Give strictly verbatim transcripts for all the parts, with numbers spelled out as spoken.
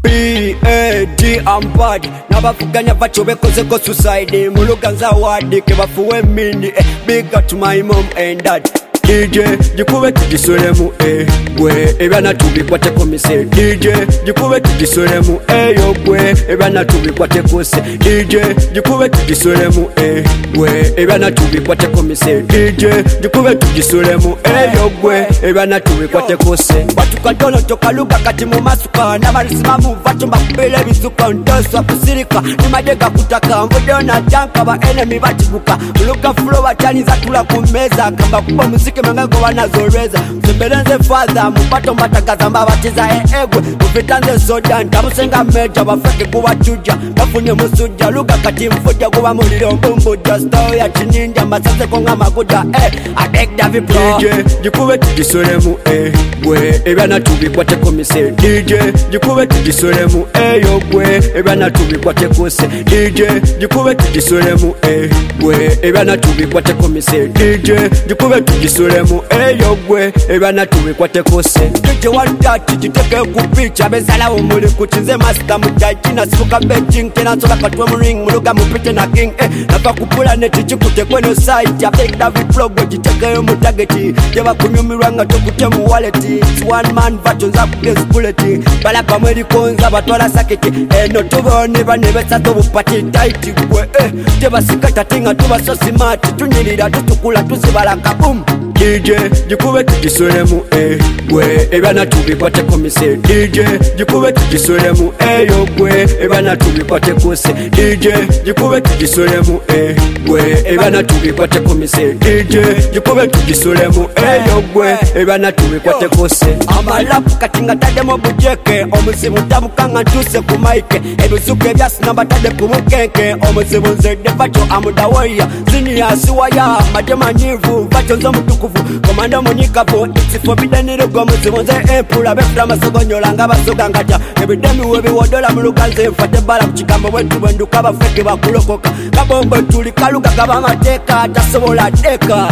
P A D Ampad Nabafuganya bacho bekozeko suicide Muluganza wadi kebafuwe mini eh, big up to my mom and dad D J jikube tujisolemu eh gwe ebana tubikwate komise D J jikube tujisolemu eh yo gwe ebana tubikwate kose D J jikube tujisolemu eh gwe ebana tubikwate komise D J jikube tujisolemu eh yo gwe ebana tubikwate kose batukadono tokaluga kati mu masuka n'abarisima mu vacho mbakubele bizuka ndoso kusirika nimadega kutaka mbodona janka ba enemy batibuka luka flow bataniza tula ku meza kamba kuba muziki mangango wanazoreza msebelenze father mupato matagaza mbabatiza egwe mufitanze soda ndamusenga meja bafeke kuba chuja bafunye musuja luka kati mfuja kuba muliro mbumbuja story ya chininja masanze konga makuda eh adek davi pro D J jikube tujisolemu eh gwe ebana tubikwate komise D J jikube tujisolemu eh yo gwe ebana tubikwate kose D J jikube tujisolemu eh gwe ebana tubikwate komise D J jikube tujisolemu eh yo gwe ebana tubikwate kose D J one touch jiteke kupicha bezala umuli kuchinze master mujajina sifuka beijing tena soka katwe mu ring muluga mupite na king eh nafa kupula neti chikute kweno site ya big david plug jiteke yo mu target jeba kunyumiranga tokute mu wallet one man vatos up this bullet bala pamweli konza batwala sakete eno tubone bane besato bupati tight gwe eh jeba sikata tinga tuba so smart tunyirira tutukula tusibala kabum D J jikube tujisolemu eh gwe ebana tubikwate komise D J jikube tujisolemu eh yo gwe ebana tubikwate kose D J jikube tujisolemu eh gwe ebana tubikwate komise D J jikube tujisolemu eh yo gwe ebana tubikwate kose amalapu katinga tademo bujeke omuzimu tabukanga tuse ku mike ebizuke byasinamba tade ku mukenke omuzimu nzedde vacho amudawoya zini yasiwaya madema nyivu vacho nzo mutukuvu komanda munyikavu it's forbidden rugo muzimu nze empula befura masogonyola nga basoga ngata ebidemi webiwodola muluganze mfate bala kuchikambo bwetu bwenduka bafeke bakulokoka kabombo tuli kaluga gaba mateka tasobola deka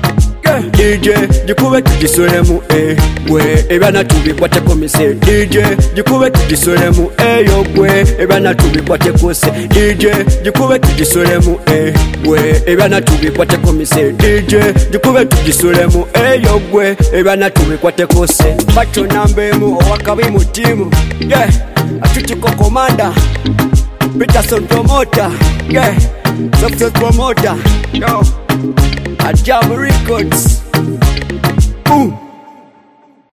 D J jikube tujisolemu eh gwe ebana tubikwate komise D J jikube tujisolemu eh yo gwe ebana tubikwate kose D J jikube tujisolemu eh gwe ebana tubikwate komise D J jikube tujisolemu eh yo gwe ebana tubikwate kose bacho nambemu owakabi mu team yeah atuchiko commander Peterson promoter yeah success promoter yo Ajam Records. Ooh.